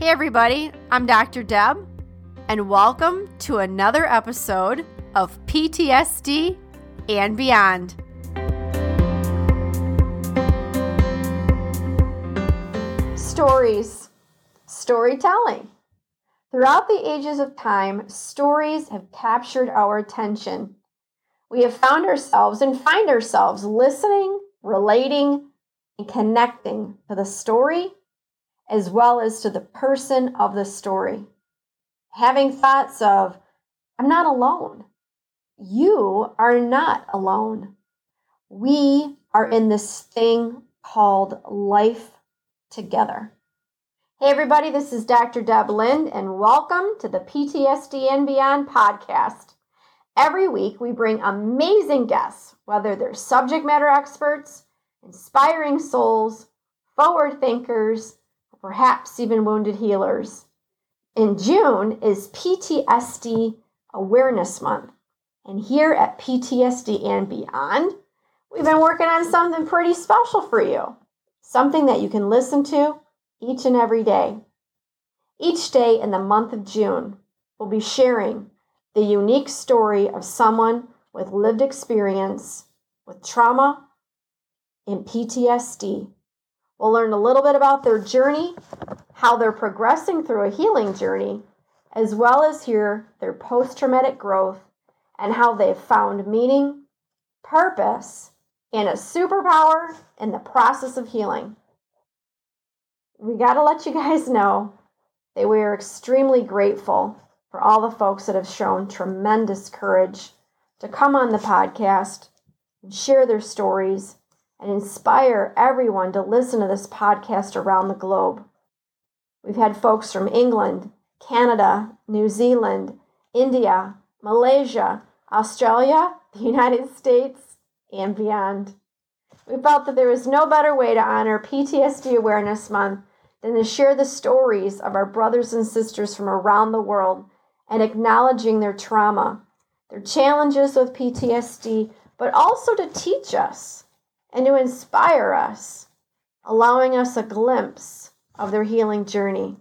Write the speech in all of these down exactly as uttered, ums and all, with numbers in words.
Hey everybody, I'm Doctor Deb, and welcome to another episode of P T S D and Beyond. Stories. Storytelling. Throughout the ages of time, stories have captured our attention. We have found ourselves and find ourselves listening, relating, and connecting to the story as well as to the person of the story. Having thoughts of, I'm not alone. You are not alone. We are in this thing called life together. Hey everybody, this is Doctor Deb Lind, and welcome to the P T S D and Beyond podcast. Every week we bring amazing guests, whether they're subject matter experts, inspiring souls, forward thinkers, or perhaps even wounded healers. In June is P T S D Awareness Month, and here at P T S D and Beyond, we've been working on something pretty special for you, something that you can listen to each and every day. Each day in the month of June, we'll be sharing the unique story of someone with lived experience with trauma and P T S D. We'll learn a little bit about their journey, how they're progressing through a healing journey, as well as hear their post-traumatic growth and how they've found meaning, purpose, and a superpower in the process of healing. We got to let you guys know that we are extremely grateful for all the folks that have shown tremendous courage to come on the podcast and share their stories and inspire everyone to listen to this podcast around the globe. We've had folks from England, Canada, New Zealand, India, Malaysia, Australia, the United States, and beyond. We felt that there was no better way to honor P T S D Awareness Month than to share the stories of our brothers and sisters from around the world and acknowledging their trauma, their challenges with P T S D, but also to teach us and to inspire us, allowing us a glimpse of their healing journey.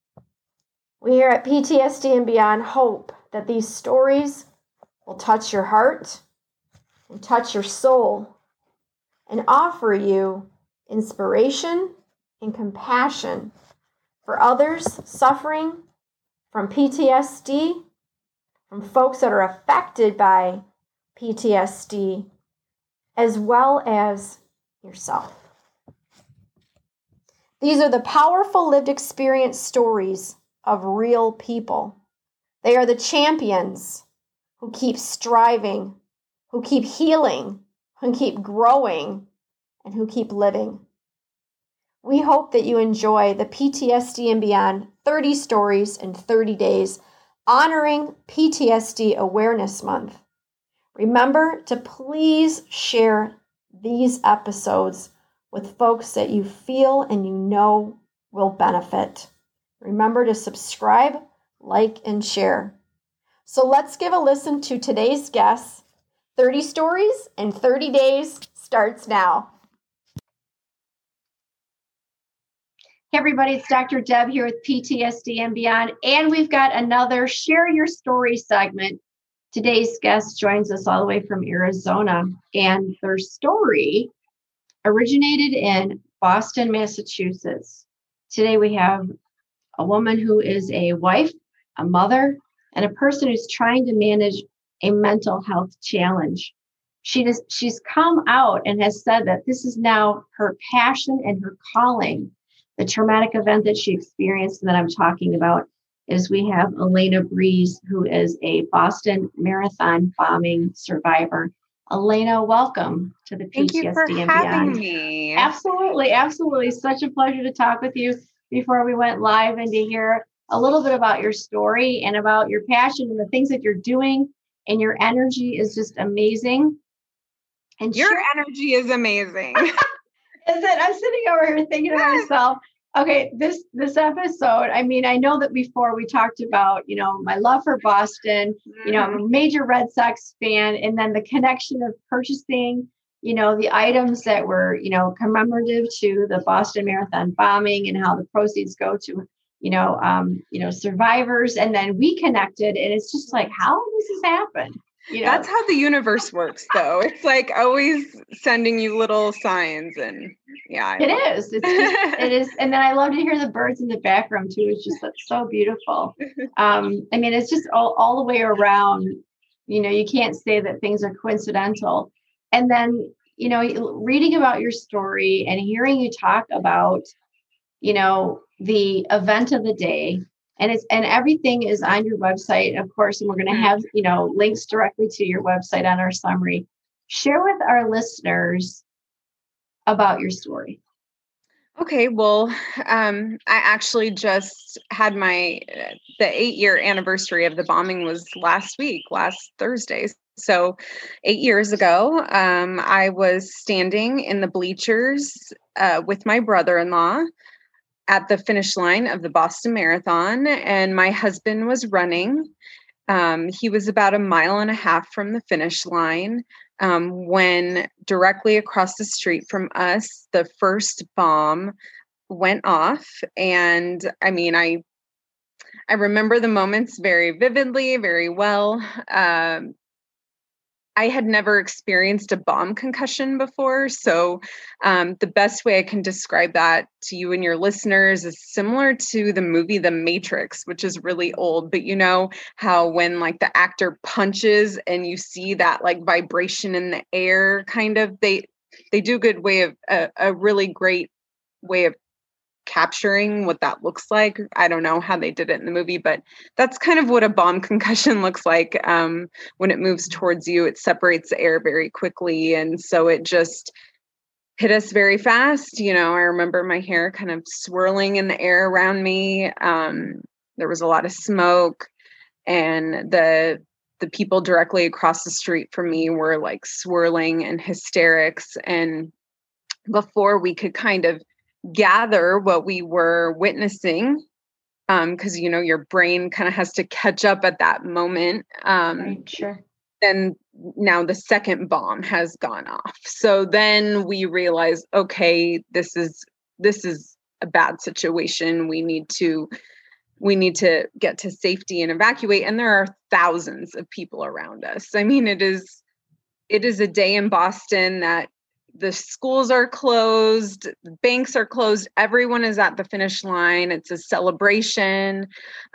We here at P T S D and Beyond hope that these stories will touch your heart and touch your soul and offer you inspiration and compassion for others suffering from P T S D, from folks that are affected by P T S D, as well as yourself. These are the powerful lived experience stories of real people. They are the champions who keep striving, who keep healing, who keep growing, and who keep living. We hope that you enjoy the P T S D and Beyond thirty Stories in thirty Days, honoring P T S D Awareness Month. Remember to please share these episodes with folks that you feel and you know will benefit. Remember to subscribe, like, and share. So let's give a listen to today's guests. thirty Stories in thirty Days starts now. Hey everybody, it's Doctor Deb here with P T S D and Beyond, and we've got another Share Your Story segment. Today's guest joins us all the way from Arizona, and their story originated in Boston, Massachusetts. Today we have a woman who is a wife, a mother, and a person who's trying to manage a mental health challenge. She just, she's come out and has said that this is now her passion and her calling. The traumatic event that she experienced and that I'm talking about is we have Elena Breeze, who is a Boston Marathon bombing survivor. Elena, welcome to the P T S D and Beyond. Thank you for having me. Absolutely, absolutely. Such a pleasure to talk with you before we went live and to hear a little bit about your story and about your passion and the things that you're doing. And your energy is just amazing. And your sure- energy is amazing. Is it? I'm sitting over here thinking to myself, okay, this this episode, I mean, I know that before we talked about, you know, my love for Boston, mm-hmm. you know, I'm a major Red Sox fan, and then the connection of purchasing, you know, the items that were, you know, commemorative to the Boston Marathon bombing and how the proceeds go to, you know, um, you know, survivors. And then we connected, and it's just like, how does this happen? You know? That's how the universe works, though. It's like always sending you little signs, and yeah, I it is. It. It's just, it is. And then I love to hear the birds in the background too. It's just that's so beautiful. Um, I mean, it's just all, all the way around. You know, you can't say that things are coincidental. And then, you know, reading about your story and hearing you talk about, you know, the event of the day. And it's and everything is on your website, of course, and we're going to have, you know, links directly to your website on our summary. Share with our listeners about your story. Okay, well, um, I actually just had my the eight year anniversary of the bombing was last week, last Thursday. So eight years ago, um, I was standing in the bleachers uh, with my brother-in-law at the finish line of the Boston Marathon, and my husband was running. Um, he was about a mile and a half from the finish line um, when directly across the street from us, the first bomb went off. And I mean, I I remember the moments very vividly, very well. Um, I had never experienced a bomb concussion before. So um, the best way I can describe that to you and your listeners is similar to the movie The Matrix, which is really old. But you know how when like the actor punches and you see that like vibration in the air, kind of, they they do a good way of a, a really great way of capturing what that looks like. I don't know how they did it in the movie, but that's kind of what a bomb concussion looks like. Um, when it moves towards you, it separates the air very quickly. And so it just hit us very fast. You know, I remember my hair kind of swirling in the air around me. Um, there was a lot of smoke, and the the people directly across the street from me were like swirling in hysterics. And before we could kind of gather what we were witnessing, um because you know your brain kind of has to catch up at that moment, um right, sure. And now the second bomb has gone off. So then we realize, okay, this is this is a bad situation. We need to we need to get to safety and evacuate. And there are thousands of people around us. I mean, it is it is a day in Boston that the schools are closed, banks are closed, everyone is at the finish line. It's a celebration.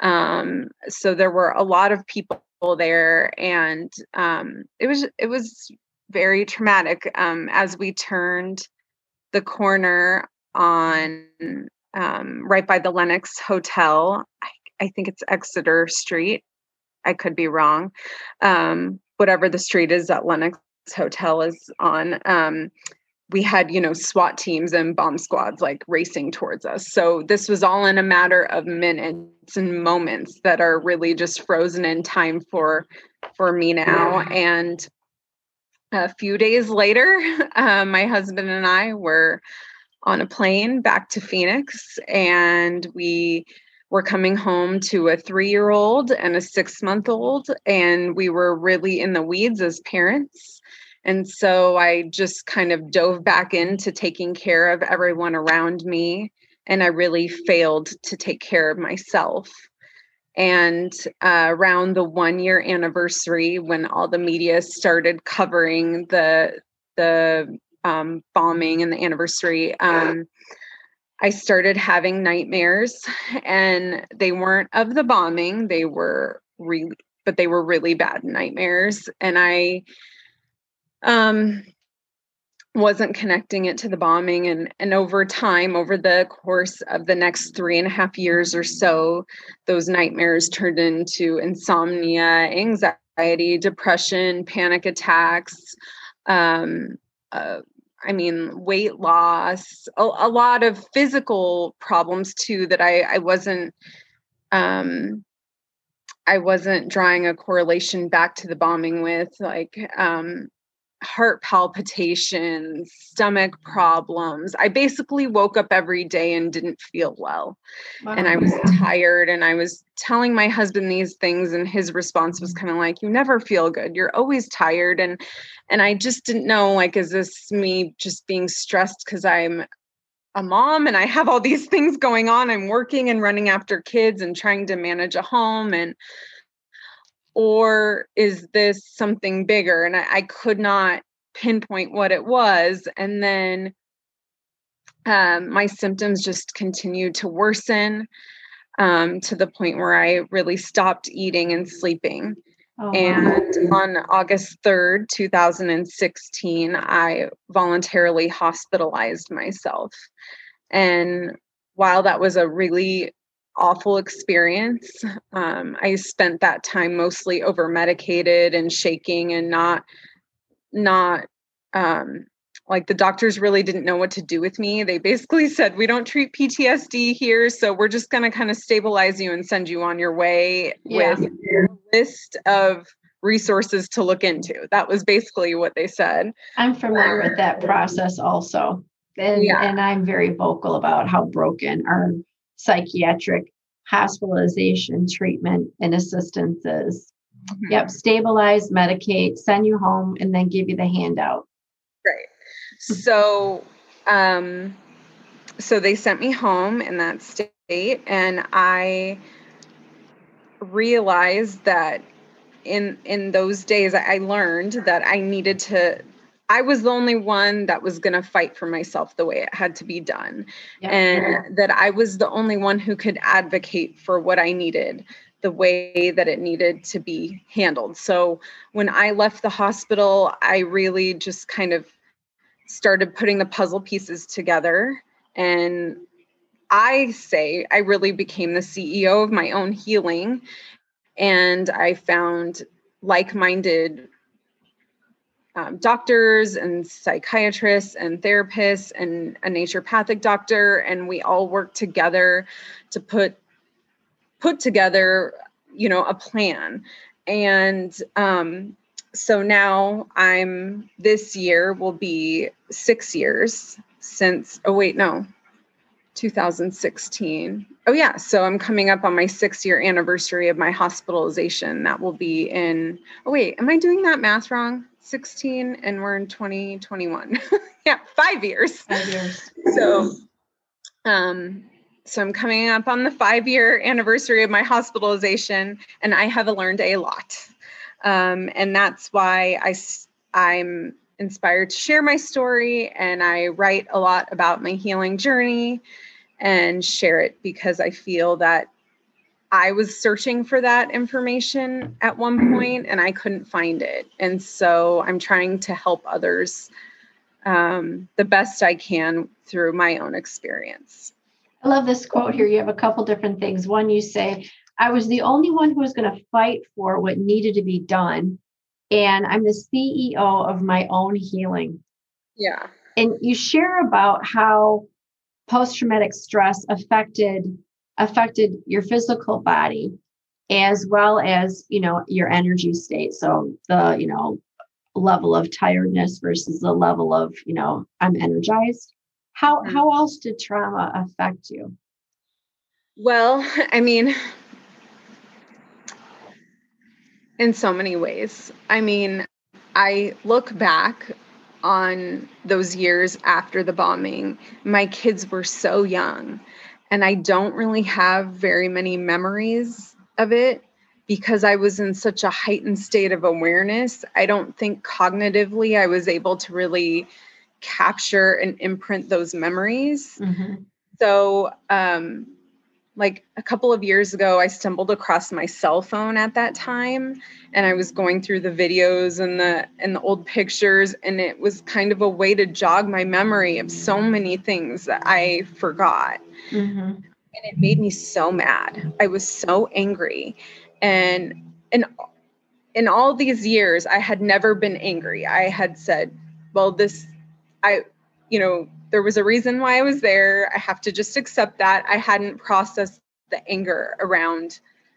Um, so there were a lot of people there, and um, it was it was very traumatic. Um, as we turned the corner on um, right by the Lenox Hotel, I, I think it's Exeter Street. I could be wrong. Um, whatever the street is that Lenox Hotel is on, um, we had, you know, SWAT teams and bomb squads like racing towards us. So this was all in a matter of minutes and moments that are really just frozen in time for for me now. And a few days later, uh, my husband and I were on a plane back to Phoenix, and we were coming home to a three-year-old and a six-month-old, and we were really in the weeds as parents. And so I just kind of dove back into taking care of everyone around me, and I really failed to take care of myself. And uh, around the one-year anniversary, when all the media started covering the the um, bombing and the anniversary, um, I started having nightmares, and they weren't of the bombing. They were really, but they were really bad nightmares. And I um, wasn't connecting it to the bombing. And, and over time, over the course of the next three and a half years or so, those nightmares turned into insomnia, anxiety, depression, panic attacks, um, uh, I mean, weight loss, a, a lot of physical problems too, that I, I wasn't, um, I wasn't drawing a correlation back to the bombing with, like, um, heart palpitations, stomach problems. I basically woke up every day and didn't feel well. Wow. And I was tired, and I was telling my husband these things, and his response was kind of like, you never feel good. You're always tired. And, and I just didn't know, like, is this me just being stressed because I'm a mom and I have all these things going on. I'm working and running after kids and trying to manage a home, and or is this something bigger? And I, I could not pinpoint what it was. And then um, my symptoms just continued to worsen um, to the point where I really stopped eating and sleeping. Oh, and wow. On August third, two thousand sixteen, I voluntarily hospitalized myself. And while that was a really awful experience, um, I spent that time mostly over medicated and shaking and not, not, um, like the doctors really didn't know what to do with me. They basically said, we don't treat P T S D here, so we're just going to kind of stabilize you and send you on your way yeah. with a list of resources to look into. That was basically what they said. I'm familiar with that process also. And, yeah. and I'm very vocal about how broken our psychiatric hospitalization treatment and assistance is. Mm-hmm. Yep. Stabilize, medicate, send you home, and then give you the handout. Right. So, um, so they sent me home in that state, and I realized that in, in those days, I learned that I needed to, I was the only one that was going to fight for myself the way it had to be done. Yep. And that I was the only one who could advocate for what I needed, the way that it needed to be handled. So when I left the hospital, I really just kind of started putting the puzzle pieces together. And I say I really became the C E O of my own healing. And I found like-minded um, doctors and psychiatrists and therapists and a naturopathic doctor. And we all worked together to put, put together, you know, a plan. And, um, So now I'm, this year will be six years since, oh wait, no, two thousand sixteen. Oh yeah. So I'm coming up on my six year anniversary of my hospitalization. That will be in, oh wait, am I doing that math wrong? sixteen and we're in twenty twenty-one. Yeah. Five years. Five years. So, um, so I'm coming up on the five year anniversary of my hospitalization, and I have learned a lot. Um, and that's why I, I'm inspired to share my story, and I write a lot about my healing journey and share it because I feel that I was searching for that information at one point and I couldn't find it. And so I'm trying to help others um, the best I can through my own experience. I love this quote here. You have a couple different things. One, you say, I was the only one who was going to fight for what needed to be done. And I'm the C E O of my own healing. Yeah. And you share about how post-traumatic stress affected affected your physical body as well as, you know, your energy state. So the, you know, level of tiredness versus the level of, you know, I'm energized. How, mm-hmm. how else did trauma affect you? Well, I mean, in so many ways. I mean, I look back on those years after the bombing. My kids were so young, and I don't really have very many memories of it because I was in such a heightened state of awareness. I don't think cognitively I was able to really capture and imprint those memories. Mm-hmm. So, um, like a couple of years ago, I stumbled across my cell phone at that time, and I was going through the videos and the and the old pictures, and it was kind of a way to jog my memory of so many things that I forgot. Mm-hmm. And it made me so mad. I was so angry. And in, in all these years, I had never been angry. I had said, well, this, I, you know, there was a reason why I was there. I have to just accept that. I hadn't processed the anger around,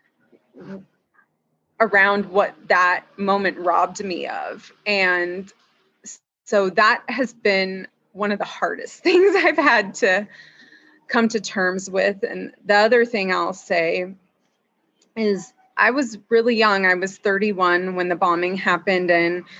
around what that moment robbed me of. And so that has been one of the hardest things I've had to come to terms with. And the other thing I'll say is I was really young. I was thirty-one when the bombing happened, and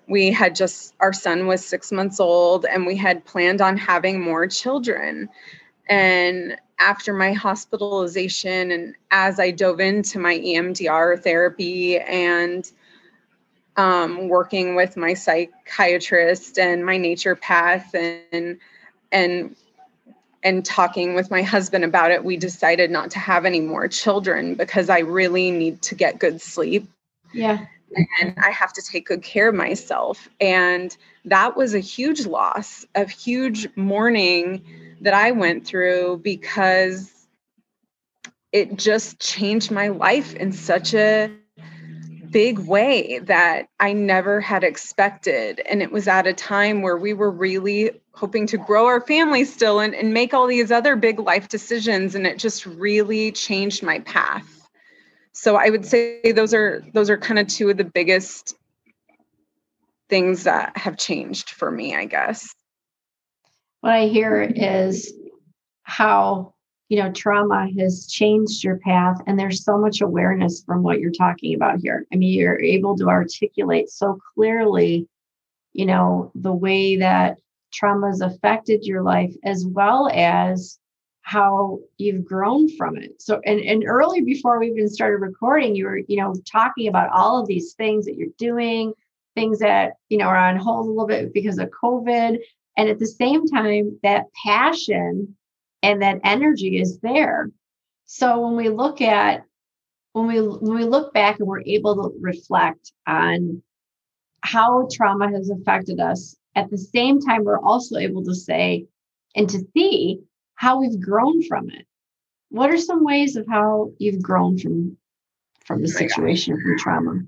we had just, our son was six months old and we had planned on having more children. And after my hospitalization and as I dove into my E M D R therapy and um, working with my psychiatrist and my naturopath and, and, and talking with my husband about it, we decided not to have any more children because I really need to get good sleep. Yeah. And I have to take good care of myself. And that was a huge loss, a huge mourning that I went through because it just changed my life in such a big way that I never had expected. And it was at a time where we were really hoping to grow our family still and, and make all these other big life decisions. And it just really changed my path. So I would say those are those are kind of two of the biggest things that have changed for me, I guess. What I hear is how, you know, trauma has changed your path. And there's so much awareness from what you're talking about here. I mean, you're able to articulate so clearly, you know, the way that trauma has affected your life, as well as how you've grown from it. So, and, and early before we even started recording, you were, you know, talking about all of these things that you're doing, things that, you know, are on hold a little bit because of COVID. And at the same time, that passion and that energy is there. So when we look at, when we, when we look back and we're able to reflect on how trauma has affected us, at the same time, we're also able to say and to see how we've grown from it. What are some ways of how you've grown from, from the situation, from trauma?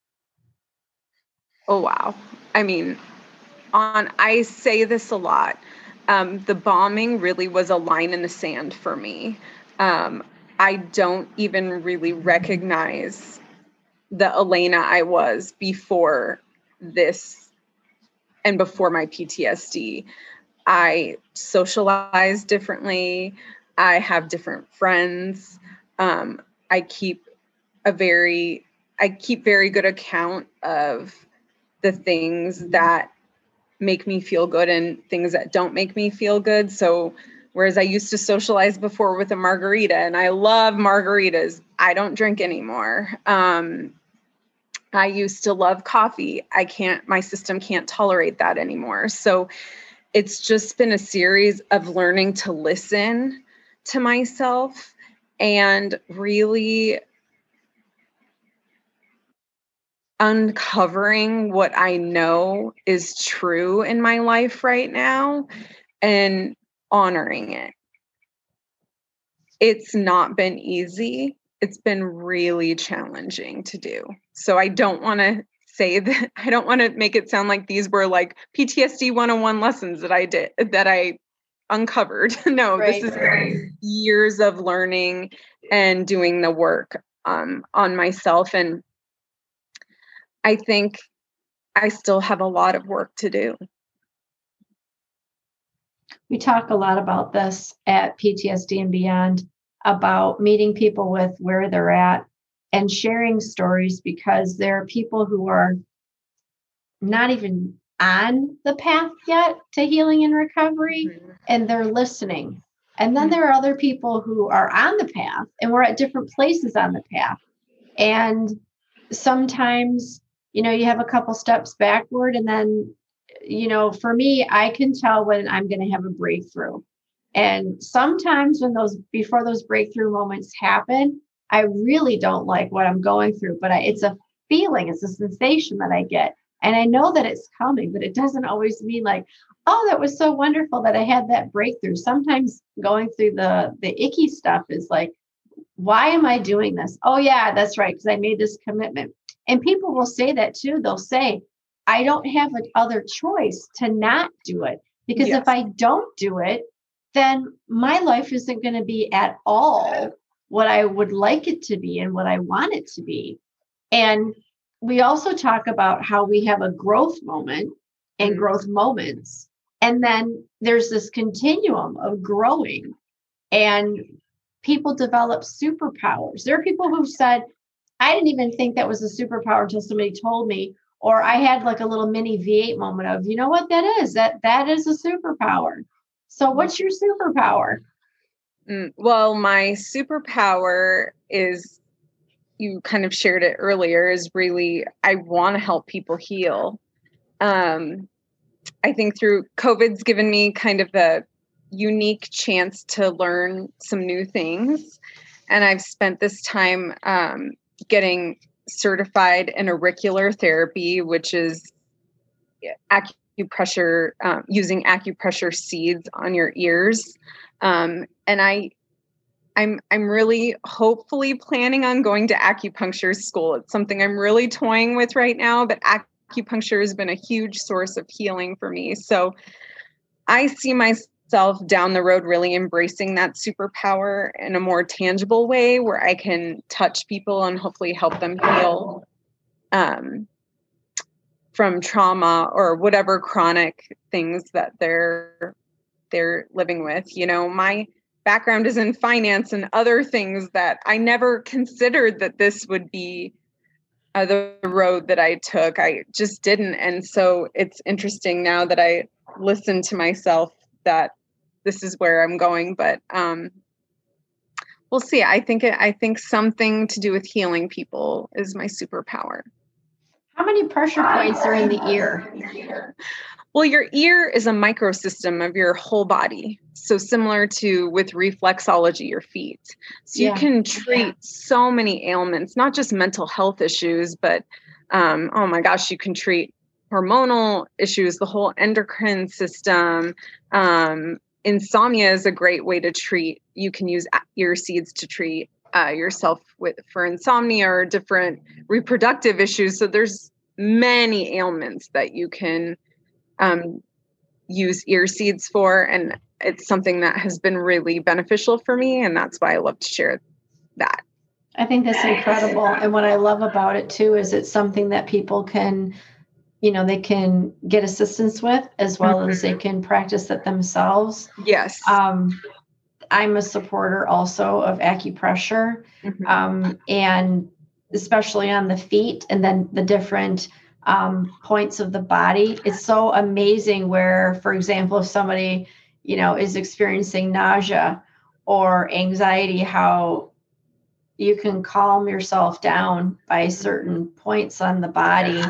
Oh, wow. I mean, on, I say this a lot. Um, the bombing really was a line in the sand for me. Um, I don't even really recognize the Elena I was before this and before my P T S D. I socialize differently. I have different friends. Um, I keep a very, I keep very good account of the things that make me feel good and things that don't make me feel good. So whereas I used to socialize before with a margarita, and I love margaritas, I don't drink anymore. Um, I used to love coffee. I can't, my system can't tolerate that anymore. So it's just been a series of learning to listen to myself and really uncovering what I know is true in my life right now and honoring it. It's not been easy. It's been really challenging to do. So I don't want to say that, I don't want to make it sound like these were like P T S D one oh one lessons that I did, that I uncovered. No, Right. This is years of learning and doing the work um, on myself. And I think I still have a lot of work to do. We talk a lot about this at P T S D and Beyond, about meeting people with where they're at and sharing stories, because there are people who are not even on the path yet to healing and recovery, mm-hmm. and they're listening. And then mm-hmm. there are other people who are on the path, and we're at different places on the path. And sometimes, you know, you have a couple steps backward, and then, you know, for me, I can tell when I'm going to have a breakthrough. And sometimes when those, before those breakthrough moments happen, I really don't like what I'm going through, but I, it's a feeling, it's a sensation that I get. And I know that it's coming, but it doesn't always mean like, oh, that was so wonderful that I had that breakthrough. Sometimes going through the, the icky stuff is like, why am I doing this? Oh yeah, that's right. Because I made this commitment. And people will say that too. They'll say, I don't have an other choice to not do it. Because yes. if I don't do it, then my life isn't going to be at all what I would like it to be and what I want it to be. And we also talk about how we have a growth moment and mm-hmm. growth moments. And then there's this continuum of growing, and people develop superpowers. There are people who said, I didn't even think that was a superpower until somebody told me, Or I had like a little mini V eight moment of, you know what that is? That that is a superpower. So what's your superpower? Mm, well, my superpower is, you kind of shared it earlier, is really, I want to help people heal. Um, I think through COVID's given me kind of a unique chance to learn some new things. And I've spent this time um, getting certified in auricular therapy, which is acupressure, um, using acupressure seeds on your ears. Um, and I, I'm, I'm really hopefully planning on going to acupuncture school. It's something I'm really toying with right now, but acupuncture has been a huge source of healing for me. So I see myself down the road really embracing that superpower in a more tangible way, where I can touch people and hopefully help them heal um, from trauma or whatever chronic things that they're they're living with. You know, my background is in finance and other things that I never considered that this would be uh, the road that I took. I just didn't. And so it's interesting now that I listen to myself that this is where I'm going. But um, we'll see. I think it, I think something to do with healing people is my superpower. How many pressure points are in the ear? Well, your ear is a microsystem of your whole body. So similar to with reflexology, your feet. So yeah. You can treat yeah. so many ailments, not just mental health issues, but um, oh my gosh, you can treat hormonal issues, the whole endocrine system. Um, insomnia is a great way to treat. You can use ear seeds to treat uh, yourself with for insomnia or different reproductive issues. So there's many ailments that you can um, use ear seeds for. And it's something that has been really beneficial for me. And that's why I love to share that. I think that's incredible. And what I love about it too, is it's something that people can, you know, they can get assistance with, as well mm-hmm. as they can practice it themselves. Yes. Um, I'm a supporter also of acupressure, mm-hmm. um, and especially on the feet and then the different um, points of the body. It's so amazing where, for example, if somebody, you know, is experiencing nausea or anxiety, how you can calm yourself down by certain points on the body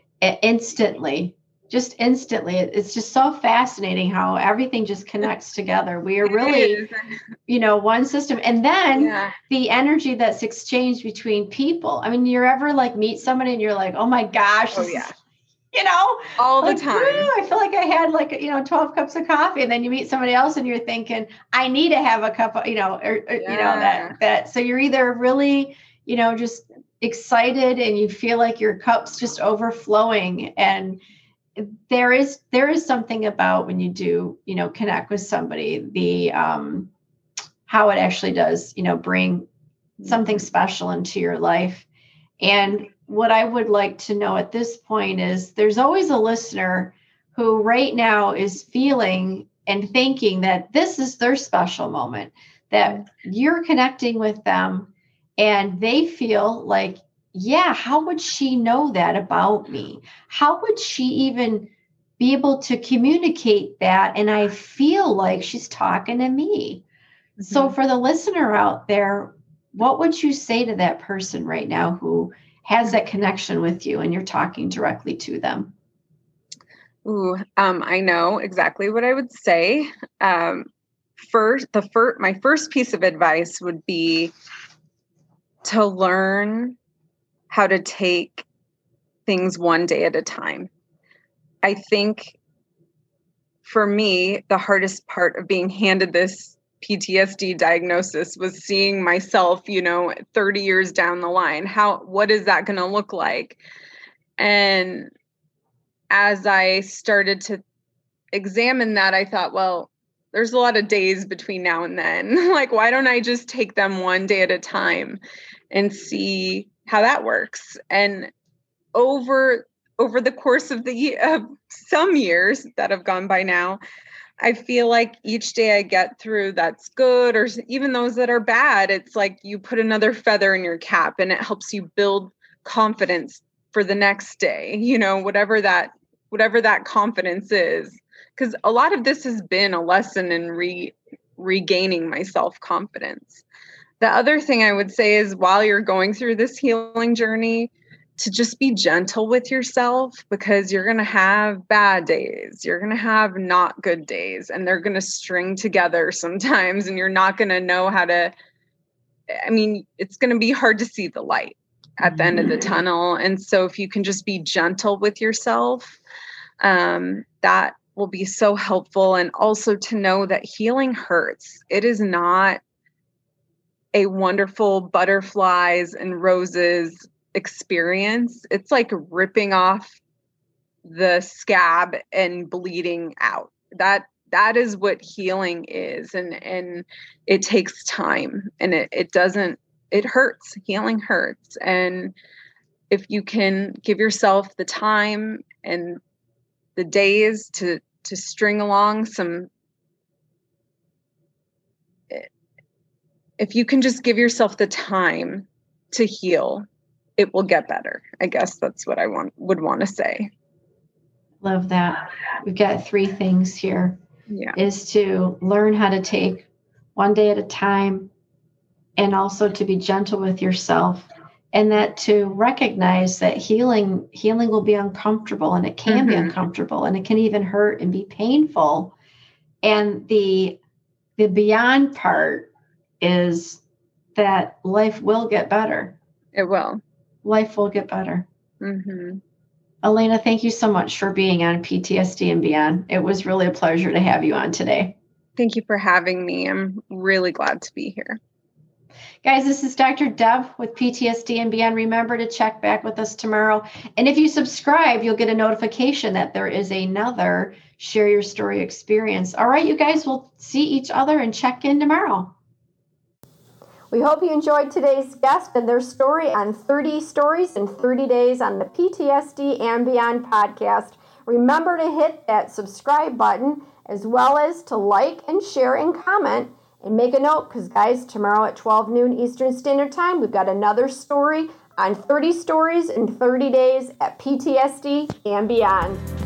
instantly. Just instantly. It's just so fascinating how everything just connects together. We are really, you know, one system. And then yeah. the energy that's exchanged between people. I mean, you're ever like meet somebody and you're like, oh my gosh, oh, yeah. is, you know, all like, the time. I feel like I had like, you know, twelve cups of coffee, and then you meet somebody else and you're thinking, I need to have a cup of, you know, or, or yeah. you know, that, that, so you're either really, you know, just excited and you feel like your cup's just overflowing. And there is there is something about when you do, you know, connect with somebody, the um how it actually does, you know, bring something special into your life. And what I would like to know at this point is, there's always a listener who right now is feeling and thinking that this is their special moment, that you're connecting with them and they feel like, yeah, how would she know that about me? How would she even be able to communicate that? And I feel like she's talking to me. Mm-hmm. So for the listener out there, what would you say to that person right now who has that connection with you and you're talking directly to them? Ooh, um, I know exactly what I would say. Um, first, the first, my first piece of advice would be to learn how to take things one day at a time. I think for me, the hardest part of being handed this P T S D diagnosis was seeing myself, you know, thirty years down the line. How, what is that going to look like? And as I started to examine that, I thought, well, there's a lot of days between now and then. Like, why don't I just take them one day at a time and see how that works? And over over the course of the of some years that have gone by now, I feel like each day I get through that's good, or even those that are bad, it's like you put another feather in your cap and it helps you build confidence for the next day, you know, whatever that, whatever that confidence is. Because a lot of this has been a lesson in re, regaining my self-confidence. The other thing I would say is while you're going through this healing journey, to just be gentle with yourself, because you're going to have bad days. You're going to have not good days, and they're going to string together sometimes, and you're not going to know how to, I mean, it's going to be hard to see the light at the end of the tunnel. And so if you can just be gentle with yourself, um, that will be so helpful. And also to know that healing hurts. It is not a wonderful butterflies and roses experience. It's like ripping off the scab and bleeding out. That that is what healing is. And and it takes time, and it, it doesn't, it hurts. Healing hurts. And if you can give yourself the time and the days to to string along some, if you can just give yourself the time to heal, it will get better. I guess that's what I want would want to say. Love that. We've got three things here. Yeah. Is to learn how to take one day at a time, and also to be gentle with yourself, and that to recognize that healing healing will be uncomfortable, and it can mm-hmm. be uncomfortable, and it can even hurt and be painful. And the the beyond part is that life will get better. It will. Life will get better. Mm-hmm. Elena, thank you so much for being on P T S D and Beyond. It was really a pleasure to have you on today. Thank you for having me. I'm really glad to be here. Guys, this is Doctor Deb with P T S D and Beyond. Remember to check back with us tomorrow. And if you subscribe, you'll get a notification that there is another Share Your Story experience. All right, you guys, we'll see each other and check in tomorrow. We hope you enjoyed today's guest and their story on thirty Stories in thirty days on the P T S D and Beyond podcast. Remember to hit that subscribe button, as well as to like and share and comment. And make a note, because guys, tomorrow at twelve noon Eastern Standard Time, we've got another story on thirty Stories in thirty days at P T S D and Beyond.